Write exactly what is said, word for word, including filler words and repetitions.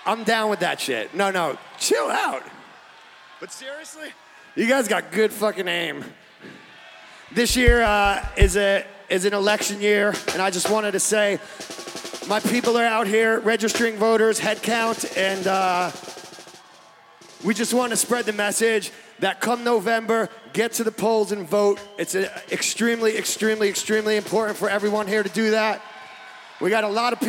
I'm down with that shit. No, no, chill out. But seriously, you guys got good fucking aim. This year uh, is a is an election year, and I just wanted to say, my people are out here registering voters, head count, and uh, we just want to spread the message that come November, get to the polls and vote. It's a extremely, extremely, extremely important for everyone here to do that. We got a lot of people